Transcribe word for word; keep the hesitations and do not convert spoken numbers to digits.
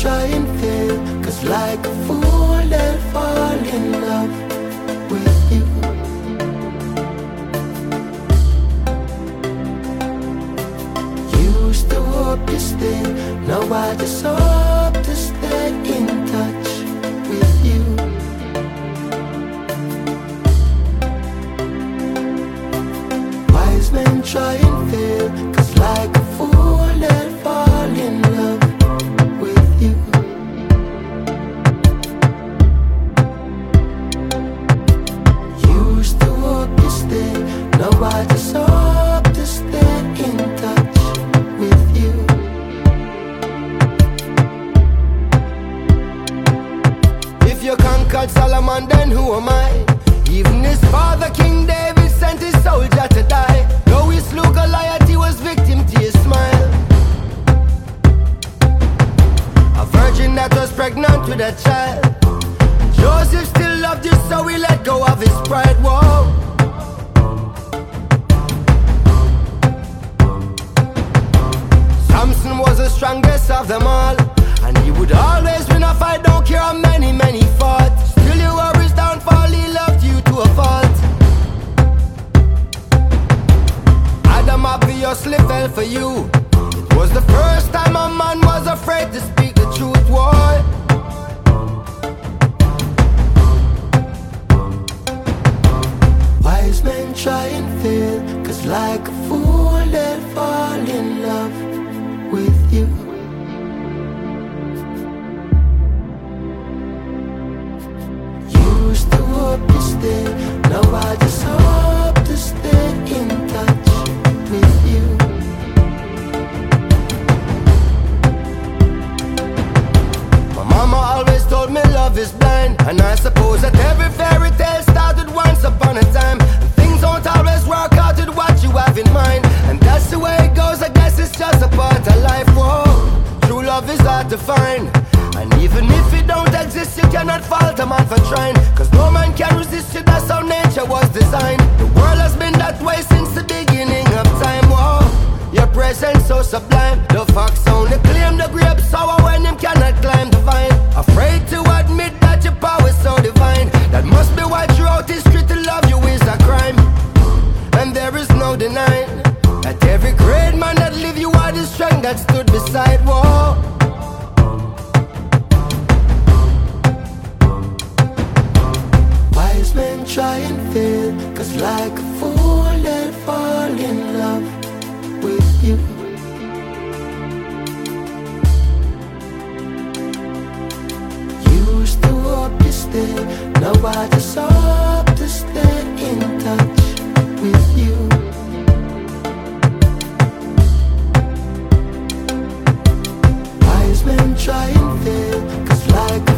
try and fail, cause like a fool they'll fall in love with you. Used to hope you stay, now I just hope to stay in touch with you. Wise men try and fail, cause like a fool they'll fall in love with you. Used to hope you stay, now I just hope to stay in touch with you. If you conquered Solomon, then who am I? Even his father, King David, sent his soldier to die. Though he slew Goliath, he was victim to his smile. A virgin that was pregnant with a child. Joseph still loved you, so he let go of his pride. Whoa. Samson was the strongest of them all, and he would always win a fight, don't care how many, many fought. Still you were his downfall, he loved you to a fault. Adam obviously fell for you. It was the first time a man was afraid to speak the truth, boy. Wise men try and fail, cause like a fool they'll fall in love with you. Used to hope you stay, now I just hope to stay in touch with you. My mama always told me love is blind, and I suppose that every fairy tale started once upon a time. And things don't always work out with what you have in mind, and that's the way it goes, I guess it's just a part of life. Whoa, true love is hard to find, and even if it don't exist, you cannot fault a man for trying, cause no man can resist you, that's how nature was designed. The world has been that way since the beginning of time. Whoa, your presence so sublime. The fox only claim the grape sour when him cannot climb the vine. Afraid to admit that your power is so divine. That must be why throughout history to love you is a crime. And there is no denying that every great man that lived, you are the strength that stood beside. Whoa. Wise men try and fail, cause like a fool they'll fall in love with you. Used to hope you stay, now I just hope to stay in touch with you. Wise men try and fail, cause like a